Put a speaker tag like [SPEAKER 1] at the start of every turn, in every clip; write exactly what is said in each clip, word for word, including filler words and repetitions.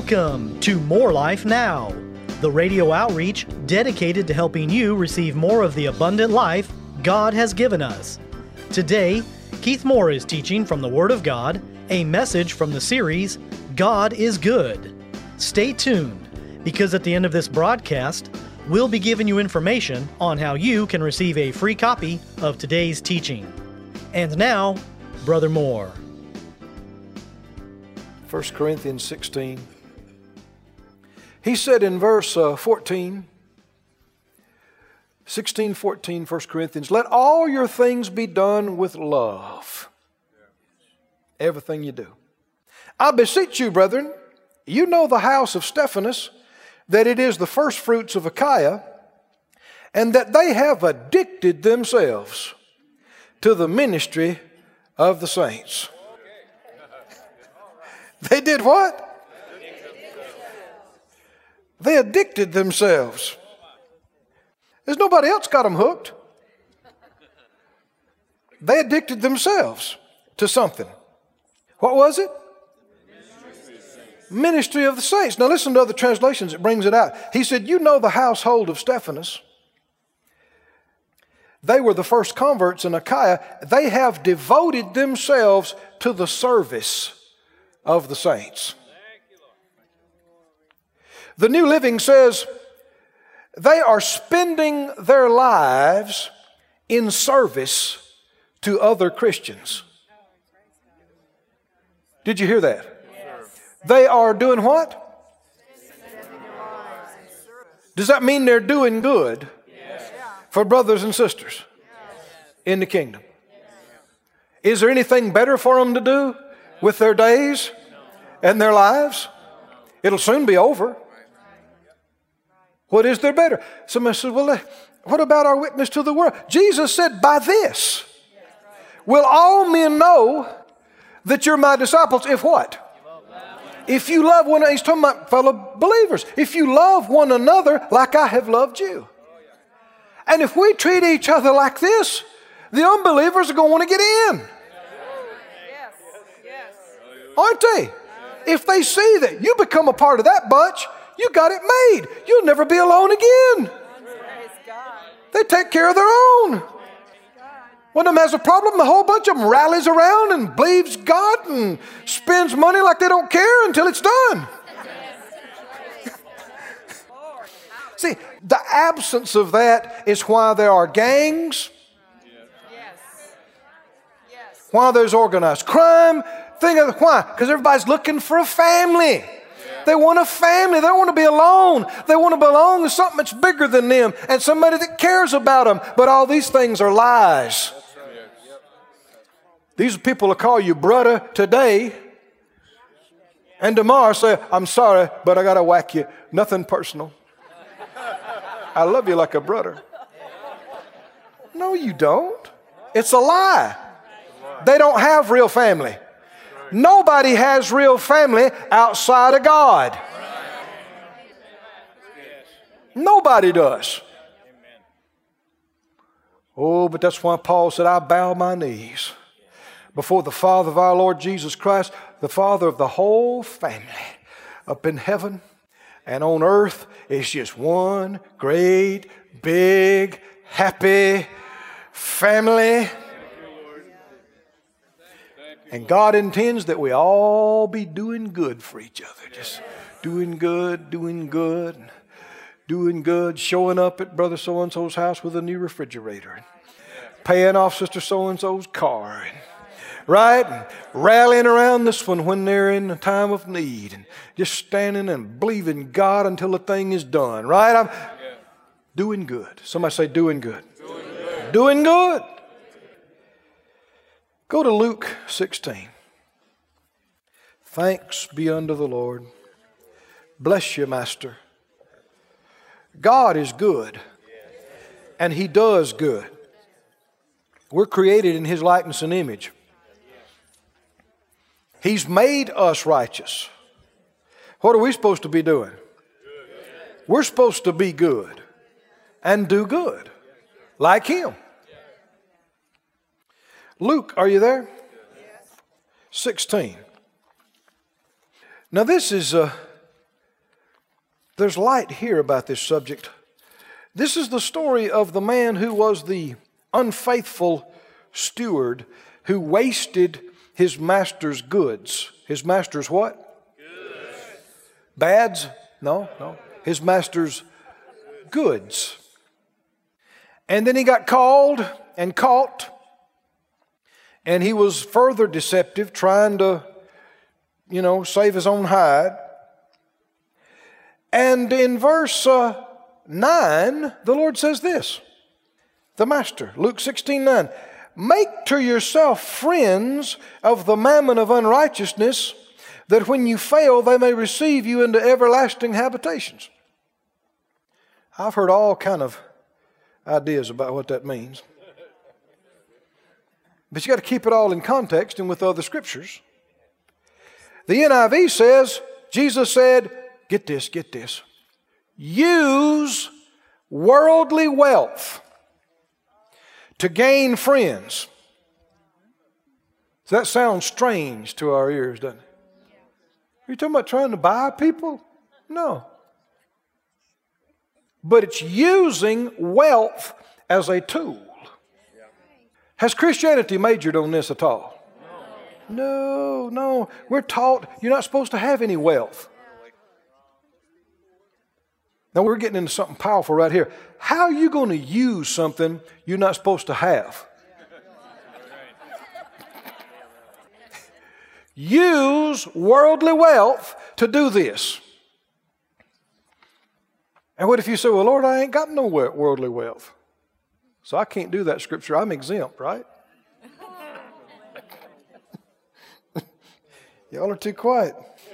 [SPEAKER 1] Welcome to More Life Now, the radio outreach dedicated to helping you receive more of the abundant life God has given us. Today, Keith Moore is teaching from the Word of God, a message from the series, God is Good. Stay tuned, because at the end of this broadcast, we'll be giving you information on how you can receive a free copy of today's teaching. And now, Brother Moore.
[SPEAKER 2] First Corinthians sixteen. He said in verse uh, fourteen, sixteen, fourteen, First Corinthians, let all your things be done with love. Everything you do. I beseech you, brethren, you know the house of Stephanas, that it is the first fruits of Achaia, and that they have addicted themselves to the ministry of the saints. They did what? They addicted themselves. There's nobody else got them hooked. They addicted themselves to something. What was it? Ministry of the saints. Now listen to other translations. It brings it out. He said, you know the household of Stephanas. They were the first converts in Achaia. They have devoted themselves to the service of the saints. The New Living says they are spending their lives in service to other Christians. Did you hear that? Yes. They are doing what? Does that mean they're doing good yes. for brothers and sisters yes. in the kingdom? Yes. Is there anything better for them to do with their days and their lives? It'll soon be over. What is there better? Somebody says, well, what about our witness to the world? Jesus said, by this will all men know that you're my disciples. If what? If you love one another. He's talking about fellow believers. If you love one another like I have loved you. And if we treat each other like this, the unbelievers are going to want to get in. Aren't they? If they see that you become a part of that bunch, you got it made. You'll never be alone again. They take care of their own. One of them has a problem, the whole bunch of them rallies around and believes God and spends money like they don't care until it's done. See, the absence of that is why there are gangs, why there's organized crime. Think of why? Because everybody's looking for a family. They want a family. They don't want to be alone. They want to belong to something that's bigger than them and somebody that cares about them. But all these things are lies. These are people that call you brother today and tomorrow say, I'm sorry, but I got to whack you. Nothing personal. I love you like a brother. No, you don't. It's a lie. They don't have real family. Nobody has real family outside of God. Nobody does. Oh, but that's why Paul said, I bow my knees before the Father of our Lord Jesus Christ, the Father of the whole family up in heaven and on earth. It's just one great, big, happy family. And God intends that we all be doing good for each other. Just doing good, doing good, doing good, showing up at Brother So-and-so's house with a new refrigerator, paying off Sister So-and-so's car, right? And rallying around this one when they're in a time of need, and just standing and believing God until the thing is done, right? I'm doing good. Somebody say doing good. Doing good. Doing good. Go to Luke sixteen. Thanks be unto the Lord. Bless you, Master. God is good, and He does good. We're created in His likeness and image. He's made us righteous. What are we supposed to be doing? We're supposed to be good and do good, like Him. Luke, are you there? sixteen. Now this is uh, There's light here about this subject. This is the story of the man who was the unfaithful steward who wasted his master's goods. His master's what? Goods. Bads? No, no. His master's goods. And then he got called and caught. And he was further deceptive, trying to, you know, save his own hide. And in verse uh, nine, the Lord says this. The master, Luke sixteen nine. Make to yourself friends of the mammon of unrighteousness, that when you fail, they may receive you into everlasting habitations. I've heard all kind of ideas about what that means. But you got to keep it all in context and with other scriptures. The N I V says, Jesus said, get this, get this. Use worldly wealth to gain friends. So that sounds strange to our ears, doesn't it? Are you talking about trying to buy people? No. But it's using wealth as a tool. Has Christianity majored on this at all? No, no. We're taught you're not supposed to have any wealth. Now we're getting into something powerful right here. How are you going to use something you're not supposed to have? Use worldly wealth to do this. And what if you say, well, Lord, I ain't got no worldly wealth, so I can't do that scripture. I'm exempt, right? Y'all are too quiet.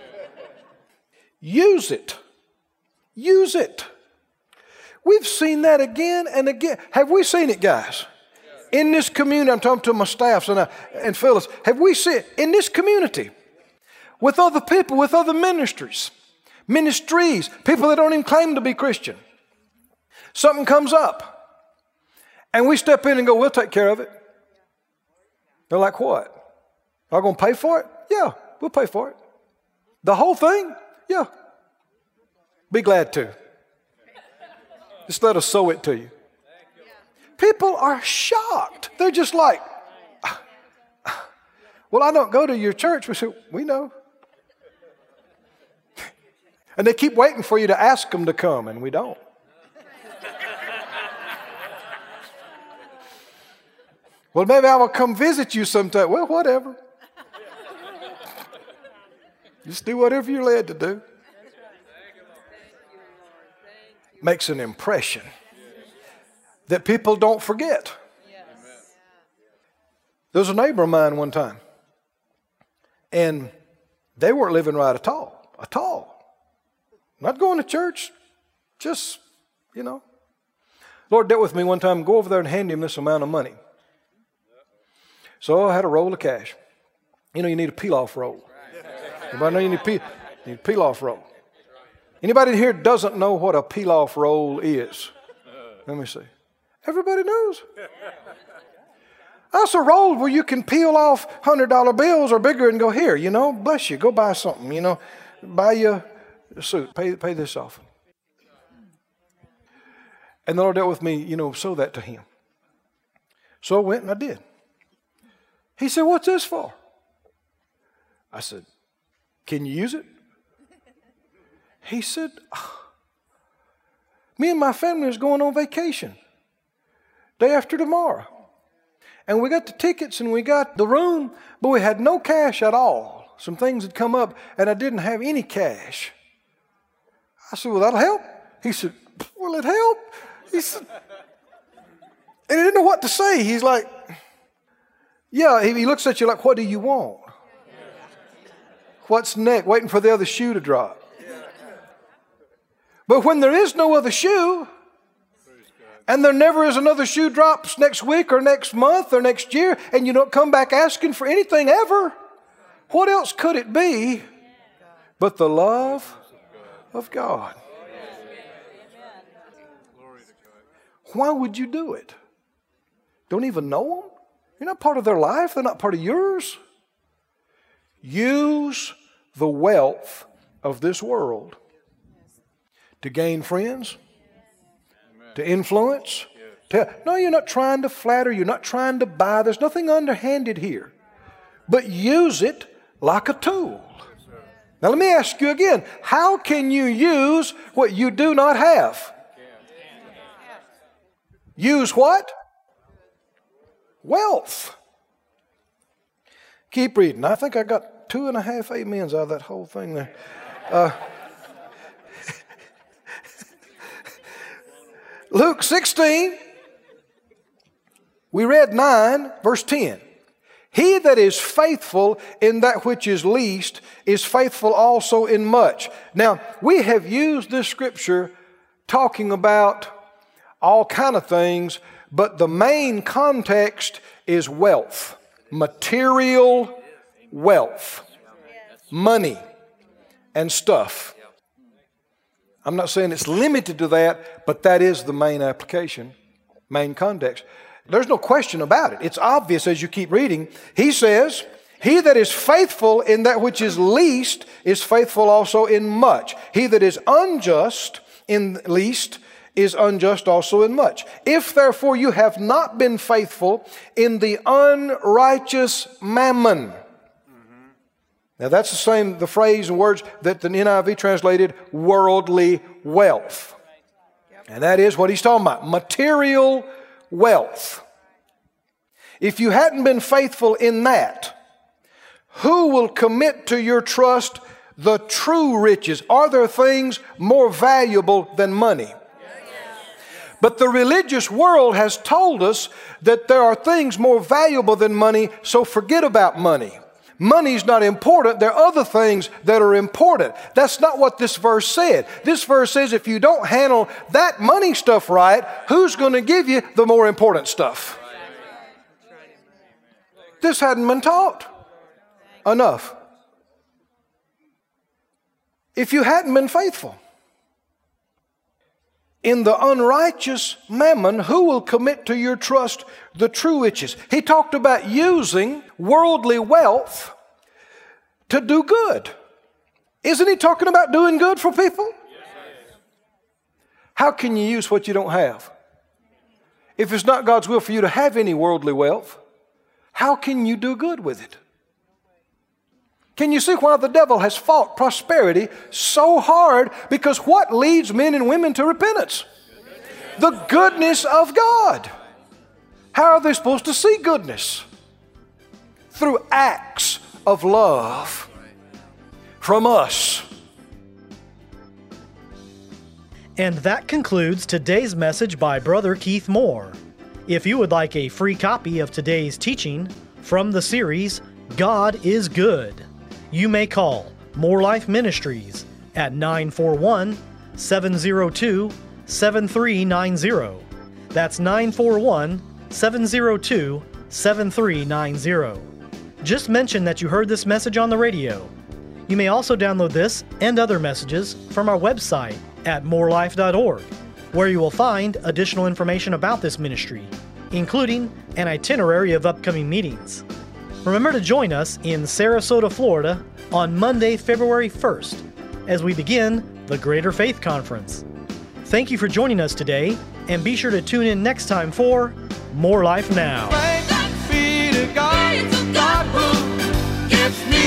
[SPEAKER 2] Use it. Use it. We've seen that again and again. Have we seen it, guys? In this community, I'm talking to my staffs and, I, and Phyllis. Have we seen it in this community with other people, with other ministries, ministries, people that don't even claim to be Christian? Something comes up and we step in and go, we'll take care of it. They're like, what? Are you going to pay for it? Yeah, we'll pay for it. The whole thing? Yeah. Be glad to. Just let us sow it to you. People are shocked. They're just like, well, I don't go to your church. We say, we know. And they keep waiting for you to ask them to come, and we don't. Well, maybe I will come visit you sometime. Well, whatever. Just do whatever you're led to do. Makes an impression that people don't forget. There was a neighbor of mine one time, and they weren't living right at all. At all. Not going to church, just, you know. Lord dealt with me one time, go over there and hand him this amount of money. So I had a roll of cash. You know, you need a peel-off roll. Anybody know you need a peel, you need a peel-off roll? Anybody here doesn't know what a peel-off roll is? Let me see. Everybody knows. That's a roll where you can peel off one hundred dollar bills or bigger and go, here, you know, bless you, go buy something, you know, buy you a suit, pay, pay this off. And the Lord dealt with me, you know, sow that to him. So I went and I did. He said, what's this for? I said, can you use it? He said, oh, me and my family is going on vacation day after tomorrow. And we got the tickets and we got the room, but we had no cash at all. Some things had come up and I didn't have any cash. I said, well, that'll help. He said, will it help? He said, and he didn't know what to say. He's like, yeah, he looks at you like, what do you want? What's next? Waiting for the other shoe to drop. But when there is no other shoe, and there never is another shoe drops next week or next month or next year, and you don't come back asking for anything ever, what else could it be but the love of God? Why would you do it? Don't even know them? You're not part of their life. They're not part of yours. Use the wealth of this world To gain friends? To influence? To, no, you're not trying to flatter. You're not trying to buy. There's nothing underhanded here. But use it like a tool. Now let me ask you again. How can you use what you do not have? Use what? Wealth. Keep reading. I think I got two and a half amens out of that whole thing there. Uh, Luke sixteen, we read nine, verse ten. He that is faithful in that which is least is faithful also in much. Now, we have used this scripture talking about all kind of things, but the main context is wealth, material wealth, money and stuff. I'm not saying it's limited to that, but that is the main application, main context. There's no question about it. It's obvious as you keep reading. He says, he that is faithful in that which is least is faithful also in much. He that is unjust in least is unjust also in much. If therefore you have not been faithful in the unrighteous mammon. Mm-hmm. Now that's the same, the phrase and words that the N I V translated worldly wealth. And that is what he's talking about, material wealth. If you hadn't been faithful in that, who will commit to your trust the true riches? Are there things more valuable than money? But the religious world has told us that there are things more valuable than money, so forget about money. Money's not important. There are other things that are important. That's not what this verse said. This verse says if you don't handle that money stuff right, who's going to give you the more important stuff? This hadn't been taught enough. If you hadn't been faithful in the unrighteous mammon, who will commit to your trust the true riches? He talked about using worldly wealth to do good. Isn't he talking about doing good for people? Yes. How can you use what you don't have? If it's not God's will for you to have any worldly wealth, how can you do good with it? Can you see why the devil has fought prosperity so hard? Because what leads men and women to repentance? The goodness of God. How are they supposed to see goodness? Through acts of love from us.
[SPEAKER 1] And that concludes today's message by Brother Keith Moore. If you would like a free copy of today's teaching from the series, God is Good, you may call More Life Ministries at nine four one, seven zero two, seven three nine zero. That's nine four one, seven zero two, seven three nine zero. Just mention that you heard this message on the radio. You may also download this and other messages from our website at more life dot org, where you will find additional information about this ministry, including an itinerary of upcoming meetings. Remember to join us in Sarasota, Florida on Monday, February first, as we begin the Greater Faith Conference. Thank you for joining us today, and be sure to tune in next time for More Life Now.
[SPEAKER 3] Thanks be to God, God who gives me